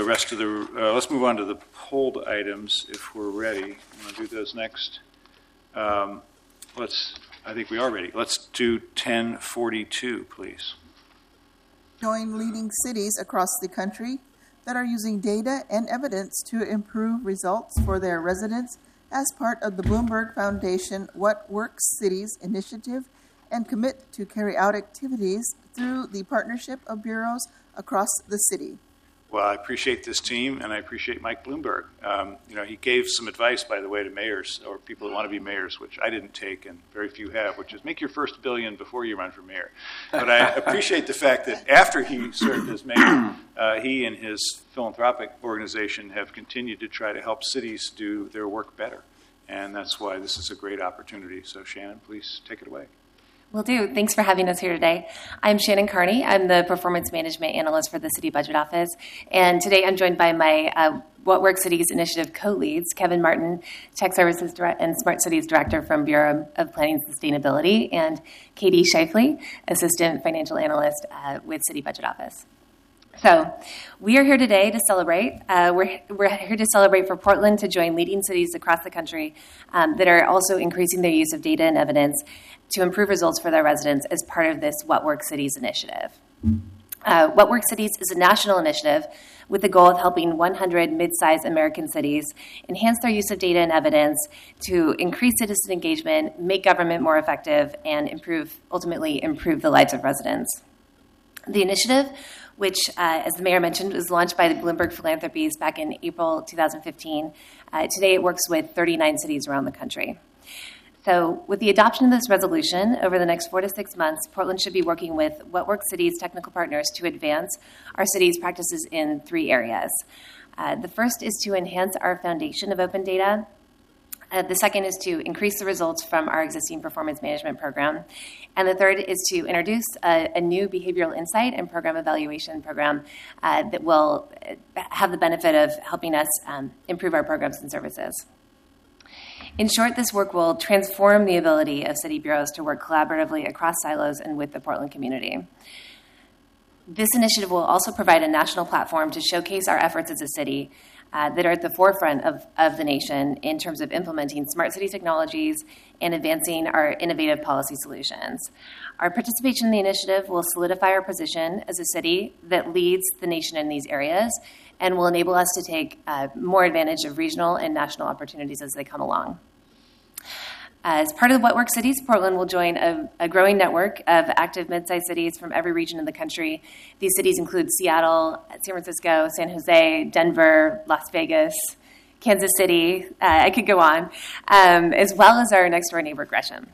rest of the, let's move on to the polled items if we're ready. I'm going to do those next. I think we are ready. Let's do 1042, please. Join leading cities across the country that are using data and evidence to improve results for their residents as part of the Bloomberg Foundation What Works Cities initiative, and commit to carry out activities through the partnership of bureaus across the city. Well, I appreciate this team, and I appreciate Mike Bloomberg. He gave some advice, by the way, to mayors or people that want to be mayors, which I didn't take, and very few have, which is make your first $1 billion before you run for mayor. But I appreciate the fact that after he served as mayor, he and his philanthropic organization have continued to try to help cities do their work better. And that's why this is a great opportunity. So, Shannon, please take it away. Will do. Thanks for having us here today. I'm Shannon Carney. I'm the Performance Management Analyst for the City Budget Office. And today I'm joined by my What Works Cities Initiative co-leads, Kevin Martin, Tech Services and Smart Cities Director from Bureau of Planning and Sustainability, and Katie Shifley, Assistant Financial Analyst with City Budget Office. So we are here today to celebrate. We're here to celebrate for Portland to join leading cities across the country that are also increasing their use of data and evidence to improve results for their residents as part of this What Works Cities initiative. What Works Cities is a national initiative with the goal of helping 100 mid-sized American cities enhance their use of data and evidence to increase citizen engagement, make government more effective, and ultimately improve the lives of residents. The initiative, which, as the mayor mentioned, was launched by the Bloomberg Philanthropies back in April 2015. Today it works with 39 cities around the country. So with the adoption of this resolution over the next 4 to 6 months, Portland should be working with What Works Cities technical partners to advance our city's practices in 3 areas. The first is to enhance our foundation of open data. The second is to increase the results from our existing performance management program. And the third is to introduce a new behavioral insight and program evaluation program that will have the benefit of helping us improve our programs and services. In short, this work will transform the ability of city bureaus to work collaboratively across silos and with the Portland community. This initiative will also provide a national platform to showcase our efforts as a city that are at the forefront of the nation in terms of implementing smart city technologies and advancing our innovative policy solutions. Our participation in the initiative will solidify our position as a city that leads the nation in these areas and will enable us to take more advantage of regional and national opportunities as they come along. As part of What Works Cities, Portland will join a growing network of active mid-sized cities from every region in the country. These cities include Seattle, San Francisco, San Jose, Denver, Las Vegas, Kansas City, I could go on, as well as our next-door neighbor, Gresham.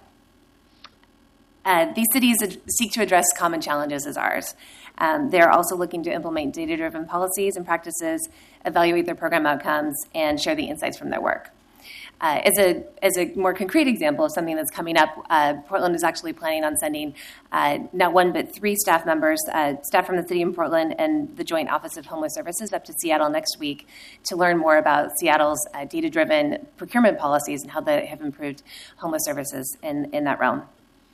These cities seek to address common challenges as ours. They're also looking to implement data-driven policies and practices, evaluate their program outcomes, and share the insights from their work. As a more concrete example of something that's coming up, Portland is actually planning on sending not 1 but 3 staff members, staff from the city of Portland and the Joint Office of Homeless Services up to Seattle next week to learn more about Seattle's data-driven procurement policies and how they have improved homeless services in that realm.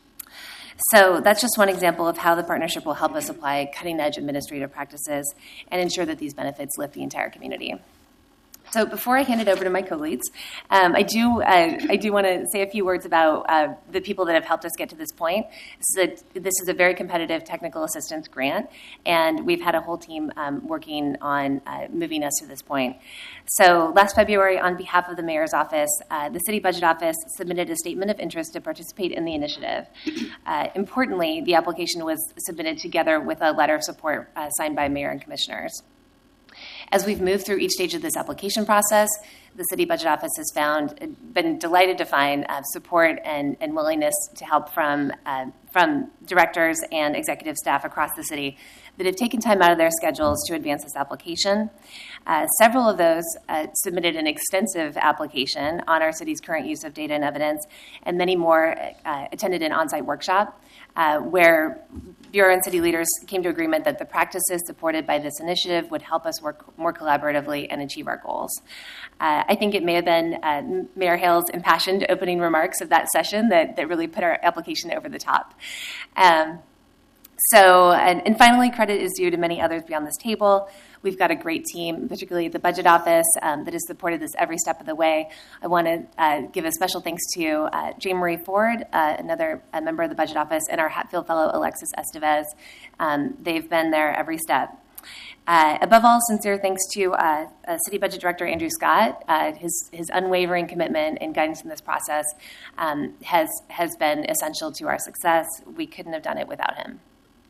So that's just one example of how the partnership will help us apply cutting-edge administrative practices and ensure that these benefits lift the entire community. So before I hand it over to my co-leads, I do want to say a few words about the people that have helped us get to this point. This is a very competitive technical assistance grant, and we've had a whole team working on moving us to this point. So last February, on behalf of the Mayor's Office, the City Budget Office submitted a statement of interest to participate in the initiative. Importantly, the application was submitted together with a letter of support signed by Mayor and Commissioners. As we've moved through each stage of this application process, the City Budget Office has been delighted to find support and willingness to help from directors and executive staff across the city that have taken time out of their schedules to advance this application. Several of those submitted an extensive application on our city's current use of data and evidence, and many more attended an on-site workshop where Bureau and city leaders came to agreement that the practices supported by this initiative would help us work more collaboratively and achieve our goals. I think it may have been Mayor Hale's impassioned opening remarks of that session that really put our application over the top. So, and finally, credit is due to many others beyond this table. We've got a great team, particularly the Budget Office, that has supported this every step of the way. I want to give a special thanks to Jane Marie Ford, another member of the Budget Office, and our Hatfield Fellow, Alexis Estevez. They've been there every step. Above all, sincere thanks to City Budget Director Andrew Scott. His unwavering commitment and guidance in this process has been essential to our success. We couldn't have done it without him.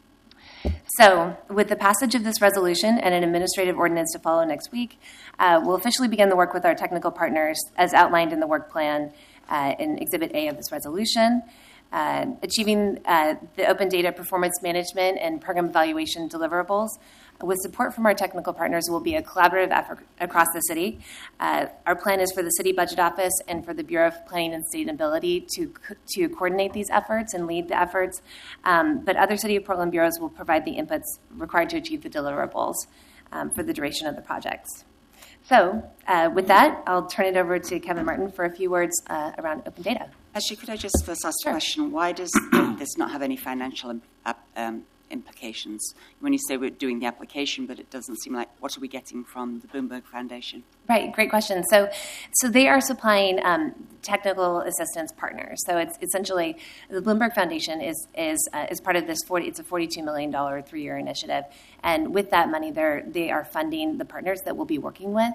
So, with the passage of this resolution and an administrative ordinance to follow next week, we'll officially begin the work with our technical partners as outlined in the work plan in Exhibit A of this resolution. Achieving the open data performance management and program evaluation deliverables with support from our technical partners will be a collaborative effort across the city. Our plan is for the City Budget Office and for the Bureau of Planning and Sustainability to coordinate these efforts and lead the efforts, but other City of Portland bureaus will provide the inputs required to achieve the deliverables for the duration of the projects. So with that, I'll turn it over to Kevin Martin for a few words around open data. Actually, could I just first ask a question? Why does this not have any financial implications? When you say we're doing the application, but it doesn't seem like, what are we getting from the Bloomberg Foundation? Right, great question. So they are supplying technical assistance partners. So it's essentially the Bloomberg Foundation is part of this it's a $42 million 3-year initiative, and with that money, they are funding the partners that we'll be working with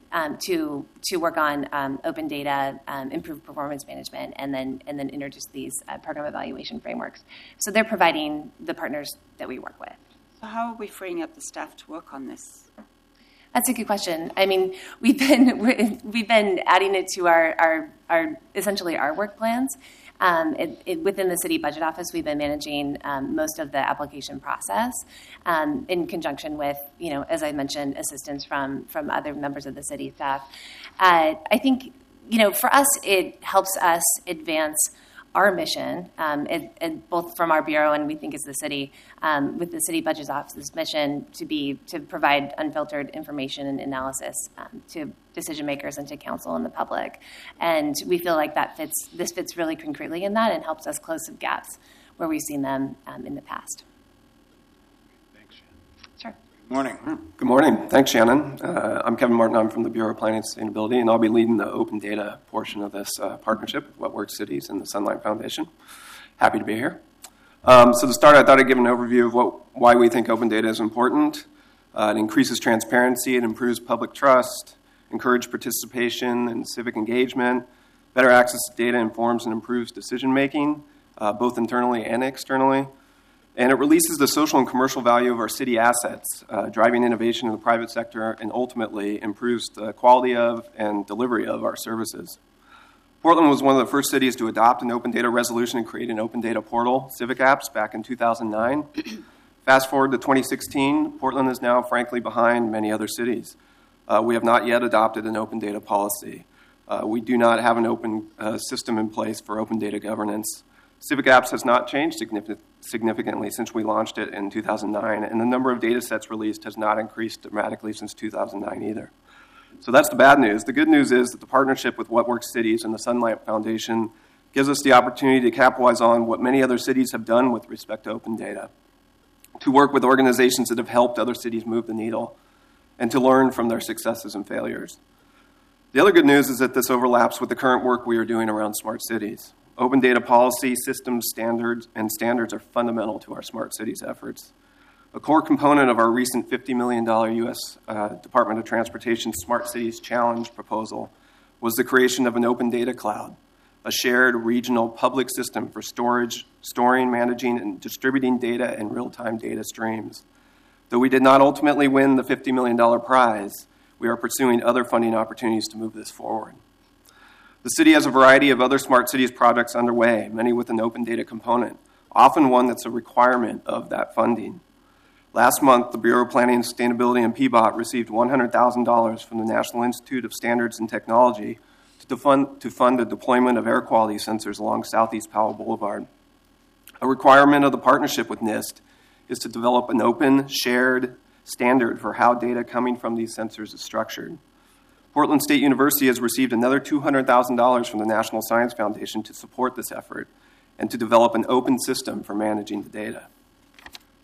to work on open data, improve performance management, and then introduce these program evaluation frameworks. So they're providing the partners that we work with. So how are we freeing up the staff to work on this? That's a good question. I mean, we've been adding it to our essentially our work plans. Within the City Budget Office, we've been managing most of the application process in conjunction with, as I mentioned, assistance from other members of the city staff. I think, for us, it helps us advance our mission, both from our bureau and we think as the city, with the City Budget Office's mission to provide unfiltered information and analysis to decision makers and to council and the public. And we feel like this fits really concretely in that and helps us close some gaps where we've seen them in the past. Thanks, Shannon. Sure. Morning. Good morning. Thanks, Shannon. I'm Kevin Martin. I'm from the Bureau of Planning and Sustainability, and I'll be leading the open data portion of this partnership with What Works Cities and the Sunlight Foundation. Happy to be here. So to start, I thought I'd give an overview of why we think open data is important. It increases transparency, it improves public trust, encourages participation and civic engagement. Better access to data informs and improves decision-making, both internally and externally. And it releases the social and commercial value of our city assets, driving innovation in the private sector, and ultimately improves the quality of and delivery of our services. Portland was one of the first cities to adopt an open data resolution and create an open data portal, Civic Apps, back in 2009. Fast forward to 2016, Portland is now, frankly, behind many other cities. We have not yet adopted an open data policy. We do not have an open system in place for open data governance. Civic Apps has not changed significantly since we launched it in 2009, and the number of data sets released has not increased dramatically since 2009 either. So that's the bad news. The good news is that the partnership with What Works Cities and the Sunlight Foundation gives us the opportunity to capitalize on what many other cities have done with respect to open data, to work with organizations that have helped other cities move the needle, and to learn from their successes and failures. The other good news is that this overlaps with the current work we are doing around smart cities. Open data policy, systems, standards are fundamental to our smart cities efforts. A core component of our recent $50 million U.S. Department of Transportation Smart Cities Challenge proposal was the creation of an open data cloud, a shared regional public system for storing, managing, and distributing data and real-time data streams. Though we did not ultimately win the $50 million prize, we are pursuing other funding opportunities to move this forward. The city has a variety of other smart cities projects underway, many with an open data component, often one that's a requirement of that funding. Last month, the Bureau of Planning and Sustainability and PBOT received $100,000 from the National Institute of Standards and Technology to fund the deployment of air quality sensors along Southeast Powell Boulevard. A requirement of the partnership with NIST is to develop an open, shared standard for how data coming from these sensors is structured. Portland State University has received another $200,000 from the National Science Foundation to support this effort and to develop an open system for managing the data.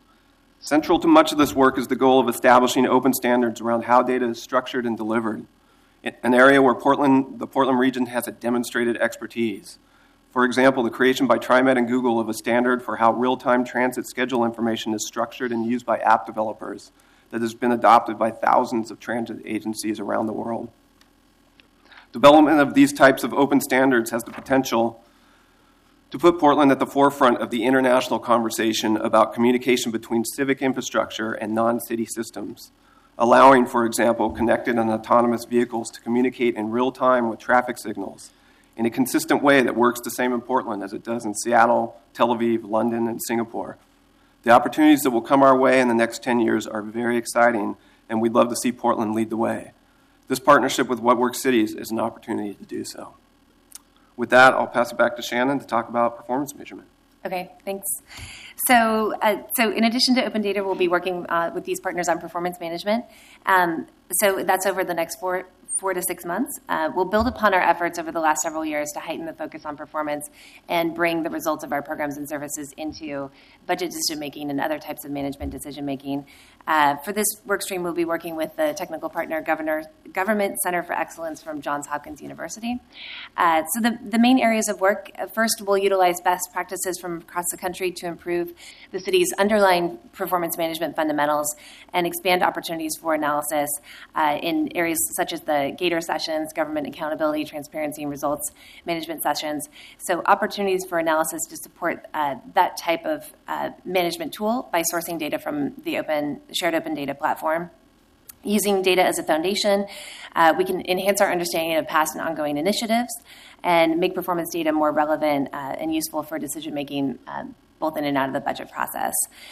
Central to much of this work is the goal of establishing open standards around how data is structured and delivered, an area where the Portland region has a demonstrated expertise. For example, the creation by TriMet and Google of a standard for how real-time transit schedule information is structured and used by app developers that has been adopted by thousands of transit agencies around the world. Development of these types of open standards has the potential to put Portland at the forefront of the international conversation about communication between civic infrastructure and non-city systems, allowing, for example, connected and autonomous vehicles to communicate in real time with traffic signals in a consistent way that works the same in Portland as it does in Seattle, Tel Aviv, London, and Singapore. The opportunities that will come our way in the next 10 years are very exciting, and we'd love to see Portland lead the way. This partnership with What Works Cities is an opportunity to do so. With that, I'll pass it back to Shannon to talk about performance measurement. Okay, thanks. So in addition to open data, we'll be working with these partners on performance management. So that's over the next 4 to 6 months. We'll build upon our efforts over the last several years to heighten the focus on performance and bring the results of our programs and services into budget decision-making and other types of management decision-making. For this work stream, we'll be working with the technical partner Government Center for Excellence from Johns Hopkins University. So the main areas of work, first, we'll utilize best practices from across the country to improve the city's underlying performance management fundamentals and expand opportunities for analysis in areas such as the Gator sessions, government accountability, transparency, and results management sessions. So opportunities for analysis to support that type of management tool by sourcing data from the shared open data platform. Using data as a foundation, we can enhance our understanding of past and ongoing initiatives and make performance data more relevant and useful for decision-making both in and out of the budget process.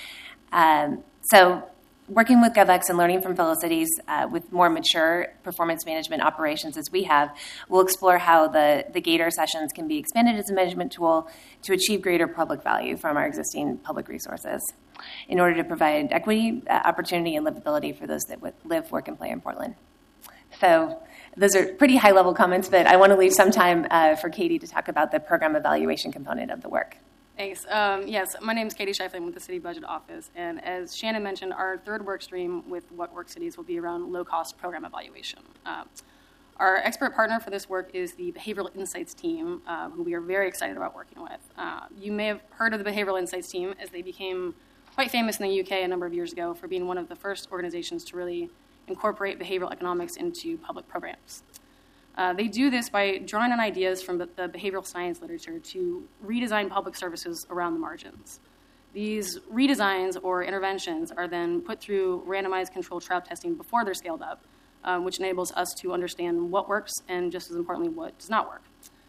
So working with GovX and learning from fellow cities with more mature performance management operations as we have, we'll explore how the Gator sessions can be expanded as a management tool to achieve greater public value from our existing public resources in order to provide equity, opportunity, and livability for those that live, work, and play in Portland. So those are pretty high-level comments, but I want to leave some time for Katie to talk about the program evaluation component of the work. Thanks. Yes, my name is Katie Scheifling with the City Budget Office, and as Shannon mentioned, our third work stream with What Works Cities will be around low-cost program evaluation. Our expert partner for this work is the Behavioral Insights team, who we are very excited about working with. You may have heard of the Behavioral Insights team as they became quite famous in the UK a number of years ago for being one of the first organizations to really incorporate behavioral economics into public programs. They do this by drawing on ideas from the behavioral science literature to redesign public services around the margins. These redesigns or interventions are then put through randomized controlled trial testing before they're scaled up, which enables us to understand what works and, just as importantly, what does not work.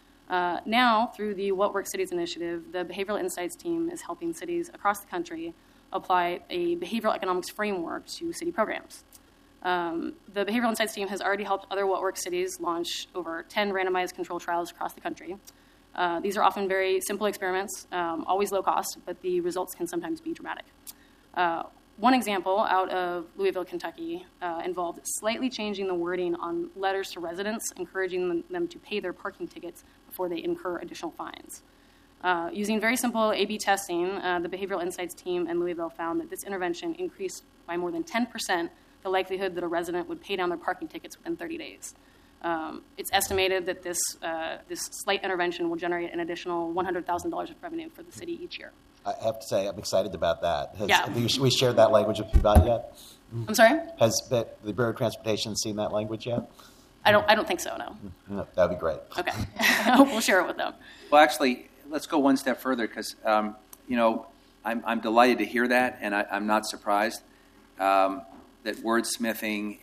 Now, through the What Works Cities initiative, the Behavioral Insights team is helping cities across the country apply a behavioral economics framework to city programs. The Behavioral Insights team has already helped other What Works cities launch over 10 randomized controlled trials across the country. These are often very simple experiments, always low cost, but the results can sometimes be dramatic. One example out of Louisville, Kentucky, involved slightly changing the wording on letters to residents, encouraging them to pay their parking tickets before they incur additional fines. Using very simple A/B testing, the Behavioral Insights team in Louisville found that this intervention increased by more than 10% the likelihood that a resident would pay down their parking tickets within 30 days. It's estimated that this slight intervention will generate an additional $100,000 of revenue for the city each year. I have to say, I'm excited about that. Yeah. Have we shared that language with PBOT yet? I'm sorry? Has the Bureau of Transportation seen that language yet? I don't think so, no. No, that would be great. Okay. We'll share it with them. Well, actually, let's go one step further because, I'm delighted to hear that, and I'm not surprised that wordsmithing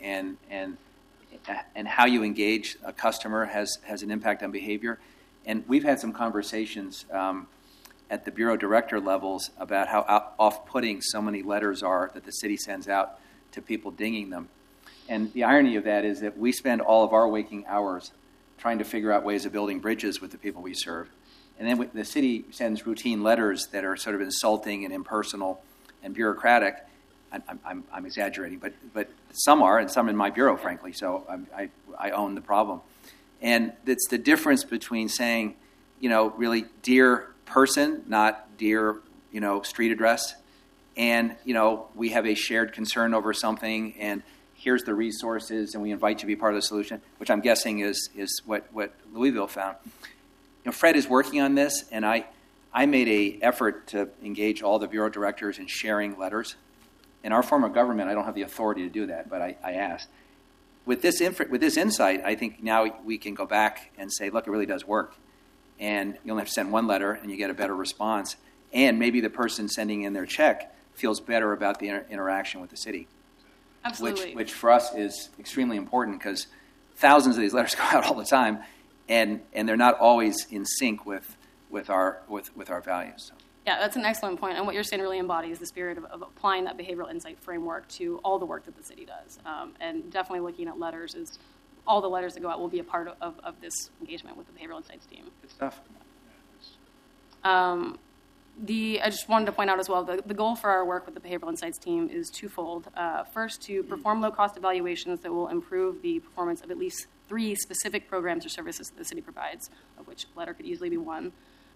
and how you engage a customer has an impact on behavior. And we've had some conversations at the bureau director levels about how off-putting so many letters are that the city sends out to people dinging them. And the irony of that is that we spend all of our waking hours trying to figure out ways of building bridges with the people we serve. And then the city sends routine letters that are sort of insulting and impersonal and bureaucratic. I'm exaggerating, but some are, and some in my bureau, frankly. So I own the problem. And it's the difference between saying, really, dear person, not dear, street address, and we have a shared concern over something, and here's the resources, and we invite you to be part of the solution, which I'm guessing is what Louisville found. Fred is working on this, and I made an effort to engage all the bureau directors in sharing letters. In our form of government, I don't have the authority to do that, but I asked. With this insight, I think now we can go back and say, look, it really does work. And you only have to send one letter, and you get a better response. And maybe the person sending in their check feels better about the interaction with the city. Absolutely. Which for us is extremely important, because thousands of these letters go out all the time, and they're not always in sync with our values. Yeah, that's an excellent point. And what you're saying really embodies the spirit of applying that behavioral insight framework to all the work that the city does. And definitely looking at letters is all the letters that go out will be a part of this engagement with the behavioral insights team. Good stuff. I just wanted to point out as well, the goal for our work with the behavioral insights team is twofold. First, to perform low-cost evaluations that will improve the performance of at least 3 specific programs or services that the city provides, of which letter could easily be one.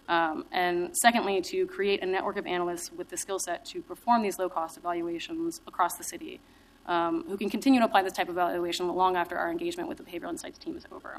And secondly, to create a network of analysts with the skill set to perform these low-cost evaluations across the city, who can continue to apply this type of evaluation long after our engagement with the behavioral insights team is over.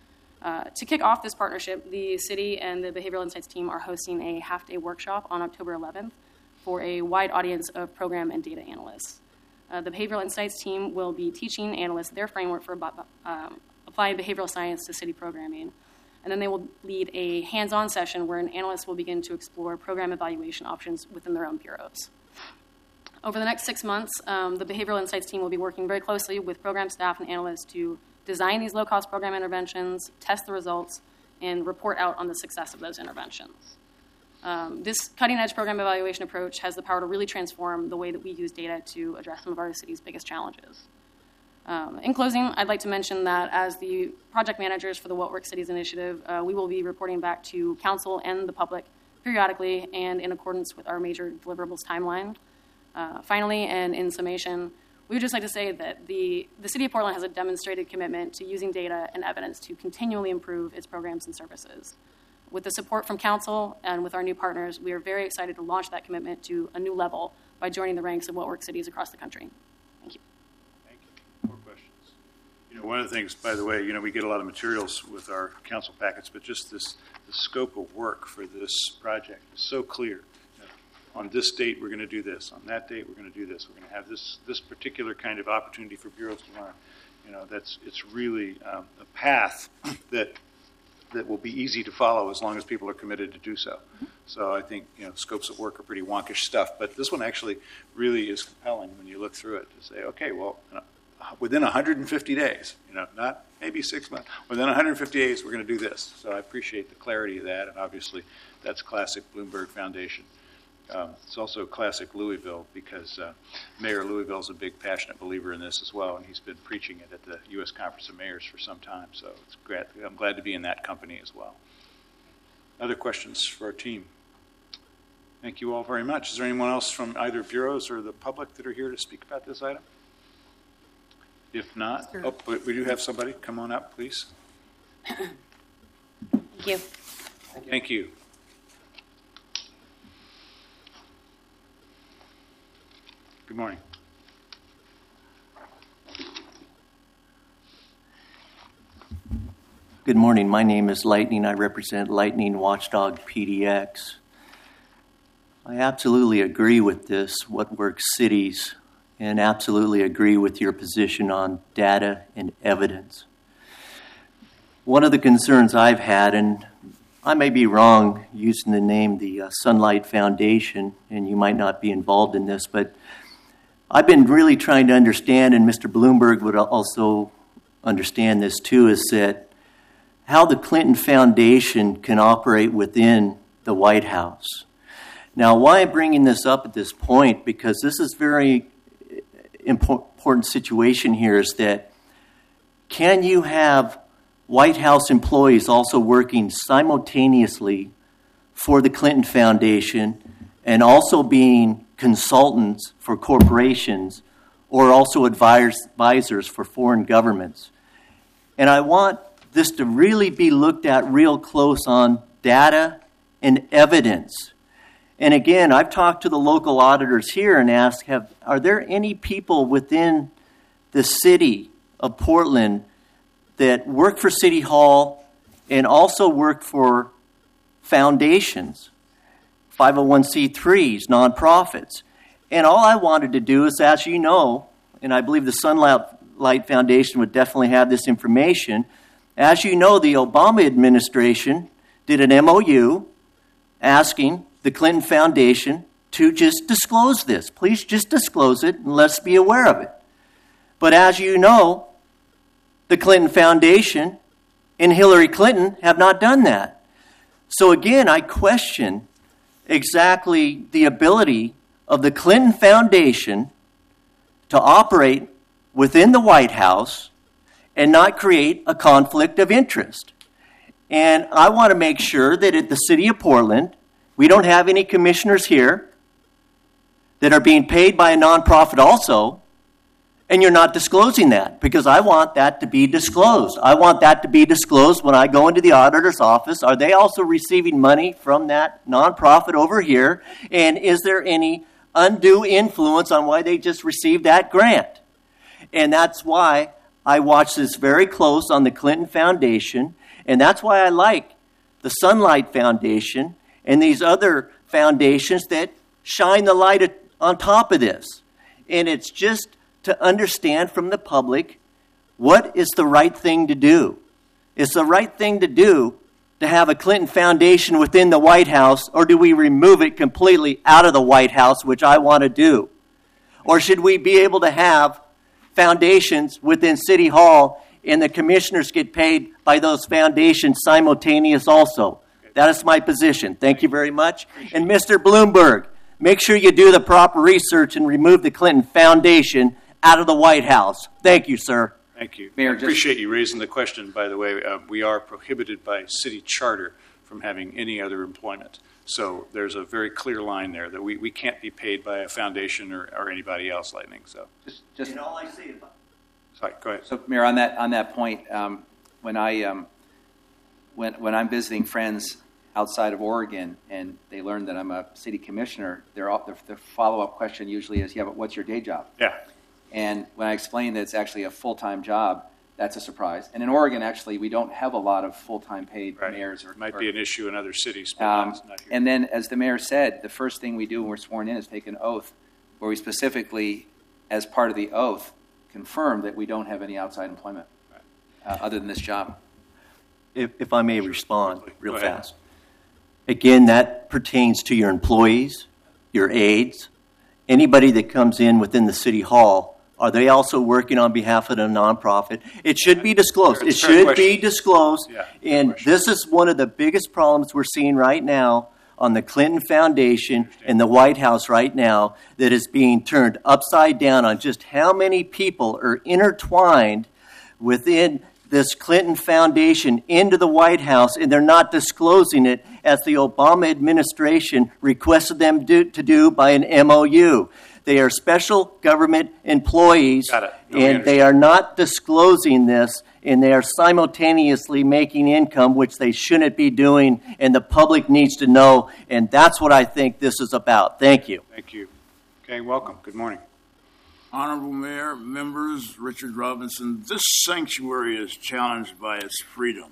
To kick off this partnership, the city and the behavioral insights team are hosting a half-day workshop on October 11th for a wide audience of program and data analysts. The behavioral insights team will be teaching analysts their framework for applying behavioral science to city programming. And then they will lead a hands-on session where an analyst will begin to explore program evaluation options within their own bureaus. Over the next 6 months, the behavioral insights team will be working very closely with program staff and analysts to design these low-cost program interventions, test the results, and report out on the success of those interventions. This cutting-edge program evaluation approach has the power to really transform the way that we use data to address some of our city's biggest challenges. In closing, I'd like to mention that as the project managers for the What Works Cities initiative, we will be reporting back to council and the public periodically and in accordance with our major deliverables timeline. Finally, and in summation, we would just like to say that the City of Portland has a demonstrated commitment to using data and evidence to continually improve its programs and services. With the support from council and with our new partners, we are very excited to launch that commitment to a new level by joining the ranks of What Works Cities across the country. Thank you. More questions? One of the things, by the way, we get a lot of materials with our council packets, but just the scope of work for this project is so clear. On this date, we're going to do this. On that date, we're going to do this. We're going to have this particular kind of opportunity for bureaus to learn. It's really a path that will be easy to follow as long as people are committed to do so. So I think scopes of work are pretty wonkish stuff, but this one actually really is compelling when you look through it to say, okay, well, within 150 days, not maybe 6 months, within 150 days, we're going to do this. So I appreciate the clarity of that, and obviously that's classic Bloomberg Foundation. It's also classic Louisville because Mayor Louisville is a big, passionate believer in this as well, and he's been preaching it at the U.S. Conference of Mayors for some time. So it's great. I'm glad to be in that company as well. Other questions for our team? Thank you all very much. Is there anyone else from either bureaus or the public that are here to speak about this item? If not, we do have somebody. Come on up, please. Thank you. Thank you. Good morning. Good morning. My name is Lightning. I represent Lightning Watchdog PDX. I absolutely agree with this, What Works Cities, and absolutely agree with your position on data and evidence. One of the concerns I've had, and I may be wrong using the name the Sunlight Foundation, and you might not be involved in this, but I've been really trying to understand, and Mr. Bloomberg would also understand this too, is that how the Clinton Foundation can operate within the White House. Now, why I'm bringing this up at this point, because this is very important situation here, is that can you have White House employees also working simultaneously for the Clinton Foundation and also being consultants for corporations or also advisors for foreign governments? And I want this to really be looked at real close on data and evidence. And again, I've talked to the local auditors here and asked, are there any people within the city of Portland that work for City Hall and also work for foundations, 501c3s, nonprofits? And all I wanted to do is, as you know, and I believe the Sunlight Foundation would definitely have this information, as you know, the Obama administration did an MOU asking the Clinton Foundation to just disclose this. Please just disclose it and let's be aware of it. But as you know, the Clinton Foundation and Hillary Clinton have not done that. So again, I question exactly the ability of the Clinton Foundation to operate within the White House and not create a conflict of interest. And I want to make sure that at the City of Portland, we don't have any commissioners here that are being paid by a nonprofit also, and you're not disclosing that, because I want that to be disclosed. I want that to be disclosed when I go into the auditor's office. Are they also receiving money from that nonprofit over here? And is there any undue influence on why they just received that grant? And that's why I watch this very close on the Clinton Foundation, and that's why I like the Sunlight Foundation and these other foundations that shine the light on top of this. And it's just to understand from the public what is the right thing to do. It's the right thing to do to have a Clinton Foundation within the White House, or do we remove it completely out of the White House, which I want to do? Or should we be able to have foundations within City Hall and the commissioners get paid by those foundations simultaneous also? That is my position. Thank you very much. And Mr. Bloomberg, make sure you do the proper research and remove the Clinton Foundation out of the White House. Thank you, sir. Thank you. Mayor, I appreciate you raising the question, by the way. We are prohibited by city charter from having any other employment. So there's a very clear line there that we can't be paid by a foundation or anybody else, Lightning. So just And all I see about sorry, go ahead. So, Mayor, on that point, when I'm visiting friends outside of Oregon and they learn that I'm a city commissioner, their follow-up question usually is, "Yeah, but what's your day job?" Yeah. And when I explain that it's actually a full-time job, that's a surprise. And in Oregon, actually, we don't have a lot of full-time paid mayors. It might be an issue in other cities, but not here. And then, as the mayor said, the first thing we do when we're sworn in is take an oath where we specifically, as part of the oath, confirm that we don't have any outside employment other than this job. if I may respond real Go ahead. fast. Again, that pertains to your employees, your aides, anybody that comes in within the City Hall. Are they also working on behalf of a nonprofit? It should be disclosed. It It's a fair should question. be disclosed. Yeah, And question. this is one of the biggest problems we're seeing right now on the Clinton Foundation and the White House right now, that is being turned upside down on just how many people are intertwined within this Clinton Foundation into the White House, and they're not disclosing it as the Obama administration requested them to do by an MOU. They are special government employees, Got it. No, we and they are not disclosing this, and they are simultaneously making income, which they shouldn't be doing, and the public needs to know, and that's what I think this is about. Thank you. Thank you. Okay, welcome. Good morning. Honorable Mayor, members, Richard Robinson, this sanctuary is challenged by its freedom.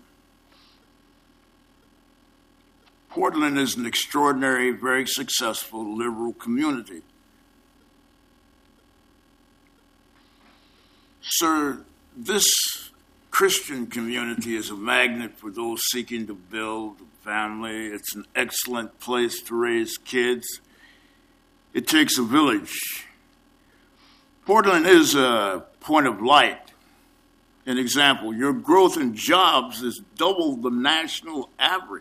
Portland is an extraordinary, very successful liberal community. Sir, this Christian community is a magnet for those seeking to build a family. It's an excellent place to raise kids. It takes a village. Portland is a point of light. An example, your growth in jobs is double the national average.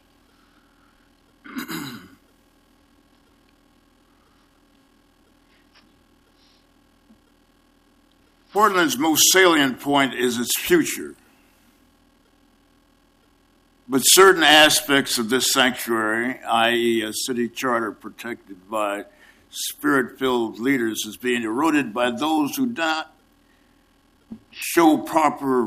Portland's most salient point is its future. But certain aspects of this sanctuary, i.e. a city charter protected by spirit-filled leaders, is being eroded by those who do not show proper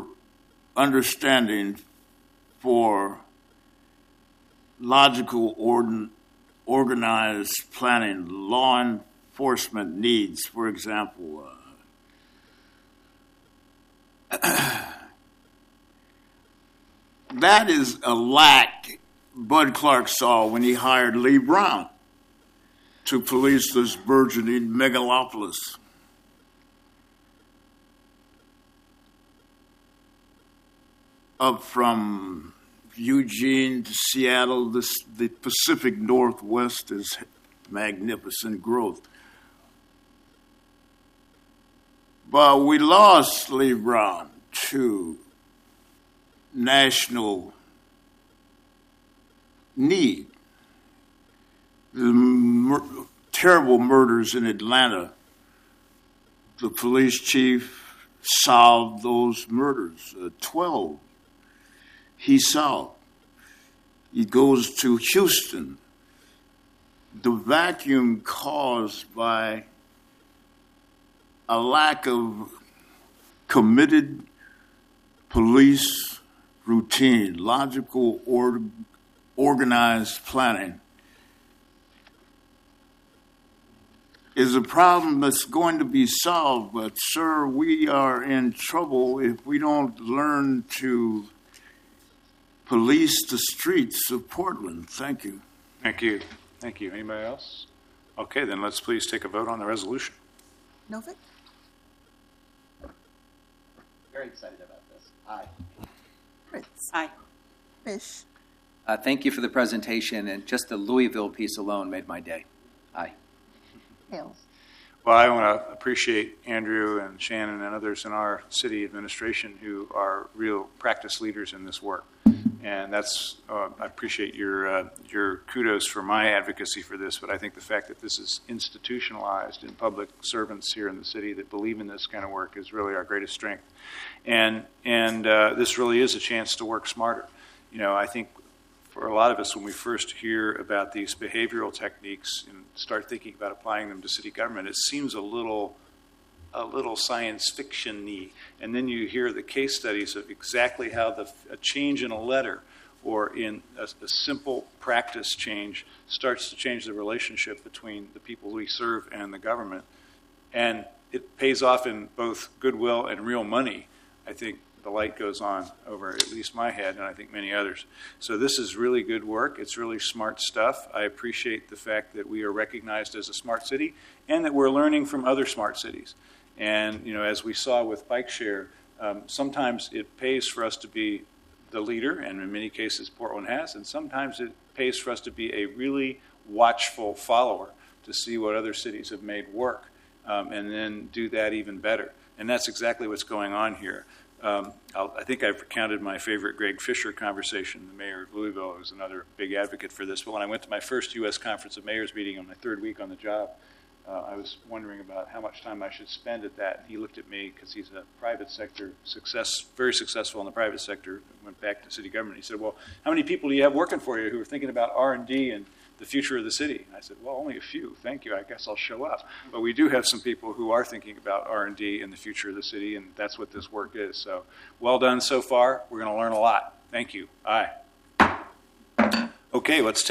understanding for logical organized planning, law enforcement needs, for example. That is a lack Bud Clark saw when he hired Lee Brown to police this burgeoning megalopolis. Up from Eugene to Seattle, the Pacific Northwest is magnificent growth. But we lost Lee Brown to national need. The terrible murders in Atlanta, the police chief solved those murders, 12 he solved. He goes to Houston. The vacuum caused by a lack of committed police routine, logical, organized planning is a problem that's going to be solved. But, sir, we are in trouble if we don't learn to police the streets of Portland. Thank you. Thank you. Thank you. Anybody else? Okay, then let's please take a vote on the resolution. Novick? Very excited about this. Aye. Fritz? Aye. Fish? Thank you for the presentation, and just the Louisville piece alone made my day. Aye. Hales? Well, I want to appreciate Andrew and Shannon and others in our city administration who are real practice leaders in this work. And that's I appreciate your kudos for my advocacy for this, but I think the fact that this is institutionalized in public servants here in the city that believe in this kind of work is really our greatest strength. And this really is a chance to work smarter. You know, I think for a lot of us, when we first hear about these behavioral techniques and start thinking about applying them to city government, it seems a little science fiction-y. And then you hear the case studies of exactly how a change in a letter or in a simple practice change starts to change the relationship between the people we serve and the government. And it pays off in both goodwill and real money. I think the light goes on over at least my head, and I think many others. So this is really good work. It's really smart stuff. I appreciate the fact that we are recognized as a smart city and that we're learning from other smart cities. And, you know, as we saw with Bike Share, sometimes it pays for us to be the leader, and in many cases Portland has, and sometimes it pays for us to be a really watchful follower to see what other cities have made work, and then do that even better. And that's exactly what's going on here. I think I've recounted my favorite Greg Fisher conversation, the mayor of Louisville, who's another big advocate for this. But when I went to my first U.S. Conference of Mayors meeting on my third week on the job, I was wondering about how much time I should spend at that. And he looked at me, because he's a private sector very successful in the private sector, went back to city government. He said, well, how many people do you have working for you who are thinking about R&D and the future of the city? And I said, well, only a few. Thank you. I guess I'll show up. But we do have some people who are thinking about R&D and the future of the city, and that's what this work is. So well done so far. We're going to learn a lot. Thank you. Aye. Okay, let's take